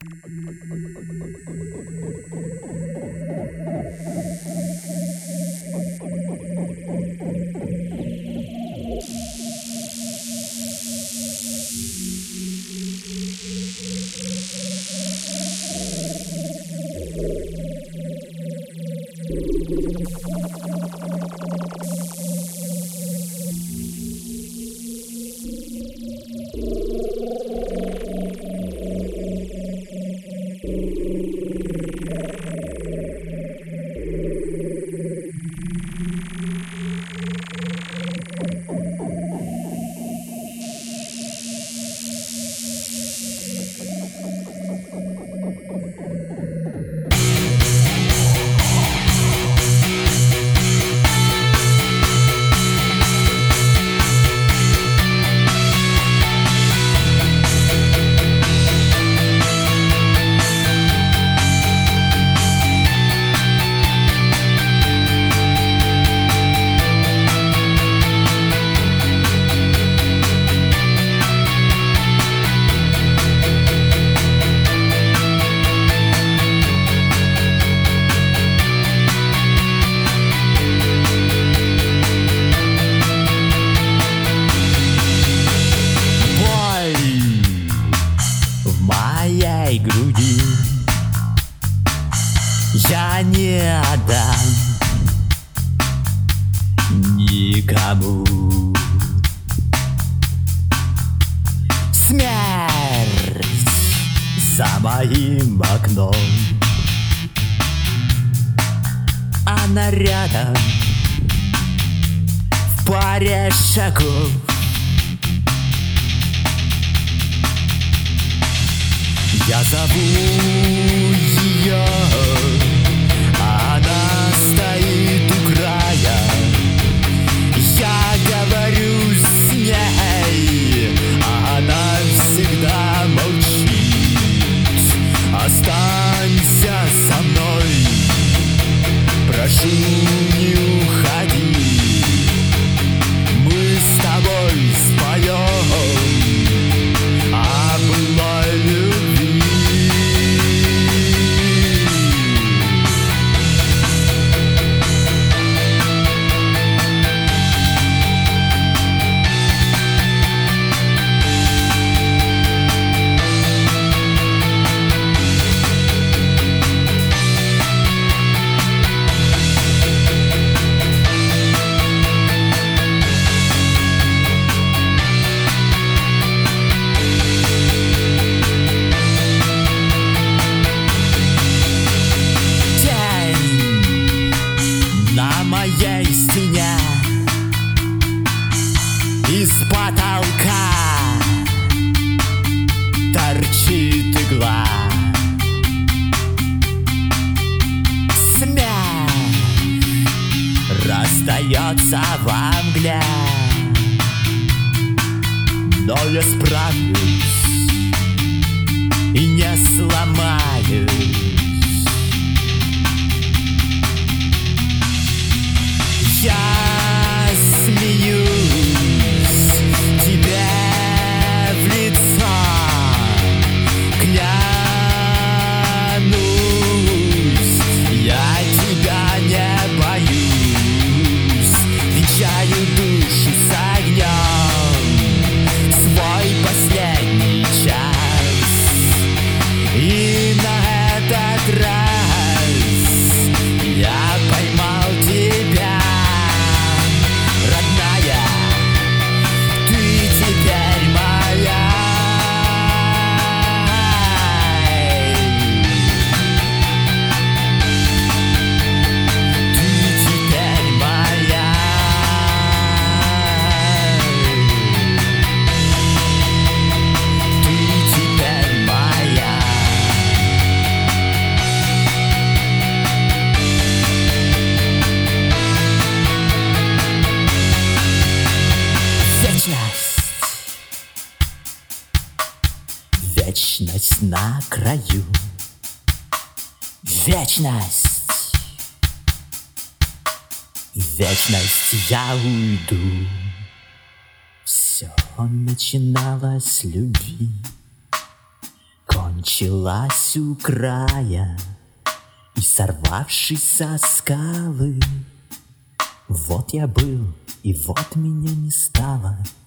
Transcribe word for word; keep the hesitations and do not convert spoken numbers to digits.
Груди я не отдам никому. Смерть за моим окном, она рядом в паре шагов. Я зову ее, она стоит у края. Я говорю с ней, а она всегда молчит. Останься со мной, прошу, не уходи. Мы с тобой споем о былой любви. Моей стене из потолка торчит игла. Смех раздается во мгле, но я справлюсь и не сломаюсь. Я смеюсь тебе в лицо, клянусь, я тебя не боюсь. Венчаю душу с огнем свой последний час, и на этот раз я поймал тебя. Вечность на краю, вечность, вечность, я уйду. Все начиналось с любви, кончилось началась у края, и, сорвавшись со скалы, вот я был, и вот меня не стало.